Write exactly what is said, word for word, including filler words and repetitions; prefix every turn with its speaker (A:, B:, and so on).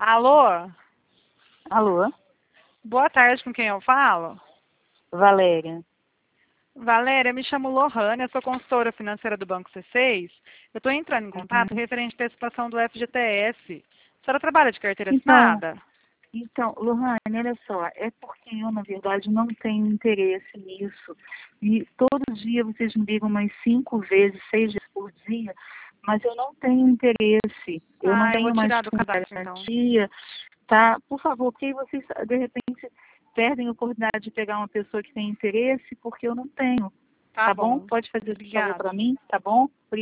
A: Alô?
B: Alô?
A: Boa tarde, com quem eu falo?
B: Valéria.
A: Valéria, me chamo Lohane, eu sou consultora financeira do Banco C seis. Eu estou entrando em contato
B: Uhum.
A: referente à antecipação do F G T S. A senhora trabalha de carteira
B: Então,
A: assinada?
B: então, Lohane, olha só, é porque eu, na verdade, não tenho interesse nisso. E todo dia vocês me ligam umas cinco vezes, seis vezes por dia, mas eu não tenho interesse. Eu não
A: Ah, eu vou
B: tenho mais
A: tirar do cadastro, então.
B: garantia, tá? Por favor, porque aí vocês, de repente, perdem a oportunidade de pegar uma pessoa que tem interesse, porque eu não tenho.
A: Tá
B: Tá bom?
A: bom.
B: Pode fazer esse favor para
A: Obrigada.
B: mim, tá bom?